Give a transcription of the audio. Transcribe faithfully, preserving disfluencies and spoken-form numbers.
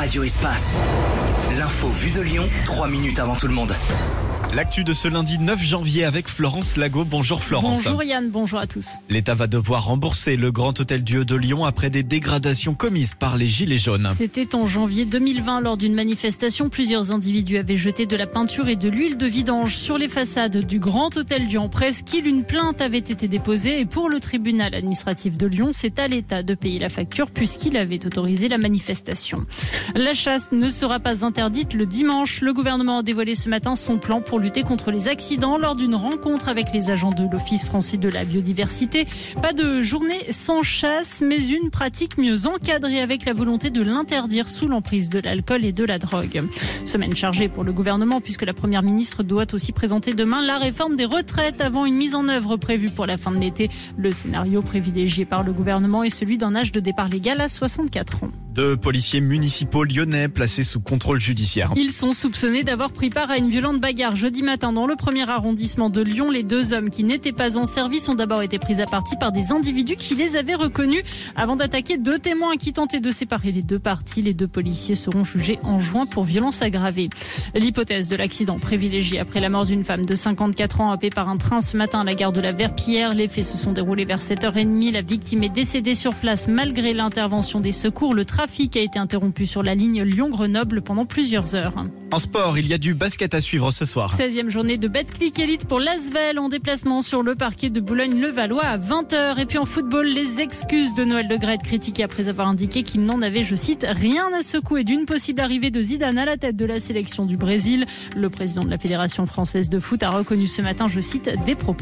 Radio Espace. L'info vue de Lyon, trois minutes avant tout le monde. L'actu de ce lundi neuf janvier avec Florence Lago. Bonjour Florence. Bonjour Yann, bonjour à tous. L'État va devoir rembourser le Grand Hôtel Dieu de Lyon après des dégradations commises par les Gilets jaunes. C'était en janvier deux mille vingt lors d'une manifestation. Plusieurs individus avaient jeté de la peinture et de l'huile de vidange sur les façades du Grand Hôtel Dieu en Presqu'île. Une plainte avait été déposée et pour le tribunal administratif de Lyon, c'est à l'État de payer la facture puisqu'il avait autorisé la manifestation. La chasse ne sera pas interdite le dimanche. Le gouvernement a dévoilé ce matin son plan pour lutter contre les accidents lors d'une rencontre avec les agents de l'Office français de la biodiversité. Pas de journée sans chasse, mais une pratique mieux encadrée avec la volonté de l'interdire sous l'emprise de l'alcool et de la drogue. Semaine chargée pour le gouvernement puisque la première ministre doit aussi présenter demain la réforme des retraites avant une mise en œuvre prévue pour la fin de l'été. Le scénario privilégié par le gouvernement est celui d'un âge de départ légal à soixante-quatre ans. Deux policiers municipaux lyonnais placés sous contrôle judiciaire. Ils sont soupçonnés d'avoir pris part à une violente bagarre jeudi matin dans le premier arrondissement de Lyon. Les deux hommes qui n'étaient pas en service ont d'abord été pris à partie par des individus qui les avaient reconnus avant d'attaquer deux témoins qui tentaient de séparer les deux parties. Les deux policiers seront jugés en juin pour violence aggravée. L'hypothèse de l'accident privilégiée après la mort d'une femme de cinquante-quatre ans happée par un train ce matin à la gare de la Verpillière. Les faits se sont déroulés vers sept heures trente. La victime est décédée sur place malgré l'intervention des secours. Le trafic a été interrompu sur la ligne Lyon-Grenoble pendant plusieurs heures. En sport, il y a du basket à suivre ce soir. seizième journée de Betclic Elite pour l'Asvel en déplacement sur le parquet de Boulogne-le-Valois à vingt heures. Et puis en football, les excuses de Noël Le Graët critiquées après avoir indiqué qu'il n'en avait, je cite, rien à secouer d'une possible arrivée de Zidane à la tête de la sélection du Brésil. Le président de la Fédération française de foot a reconnu ce matin, je cite, des propos